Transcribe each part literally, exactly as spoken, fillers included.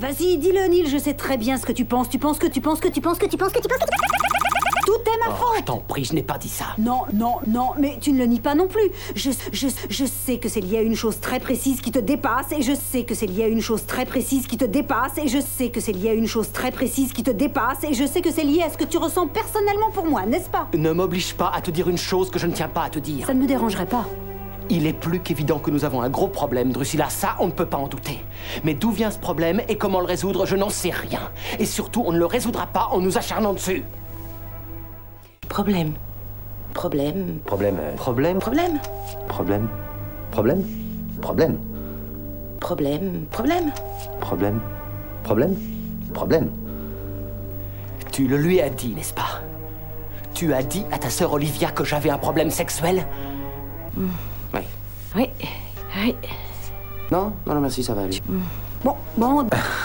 Vas-y, dis-le, Neil, je sais très bien ce que tu penses. Tu penses que tu penses que tu penses que tu penses que tu penses que tu penses. Tout est ma Oh, faute. je t'en prie, je n'ai pas dit ça. Non, non, non, mais tu ne le nies pas non plus. Je, je, je sais que c'est lié à une chose très précise qui te dépasse, et je sais que c'est lié à une chose très précise qui te dépasse, et je sais que c'est lié à une chose très précise qui te dépasse, et je sais que c'est lié à ce que tu ressens personnellement pour moi, n'est-ce pas? Ne m'oblige pas à te dire une chose que je ne tiens pas à te dire. Ça ne me dérangerait pas. Il est plus qu'évident que nous avons un gros problème, Drusilla, ça, on ne peut pas en douter. Mais d'où vient ce problème et comment le résoudre, je n'en sais rien. Et surtout, on ne le résoudra pas en nous acharnant dessus. Problème. Problème. Problème. euh, Problème. Problème. Problème. Problème. Problème. Problème. Problème. Problème. Problème. Problème. Tu le lui as dit, n'est-ce pas? Tu as dit à ta sœur Olivia que j'avais un problème sexuel? Oui. Oui. Oui. Non, non, non, merci, ça va aller. Bon, bon...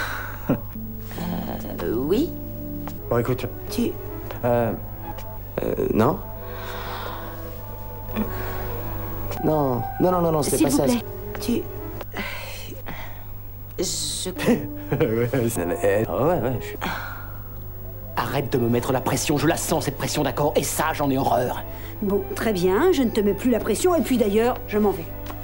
Euh, oui. Bon, écoute. Tu... Euh... Euh, non. Non, non, non, non, non, c'est S'il pas vous ça. plaît. Tu... Je... Euh, ouais, ouais, je suis... Arrête de me mettre la pression, je la sens cette pression, d'accord? Et ça, j'en ai horreur. Bon, très bien, je ne te mets plus la pression, et puis d'ailleurs, je m'en vais.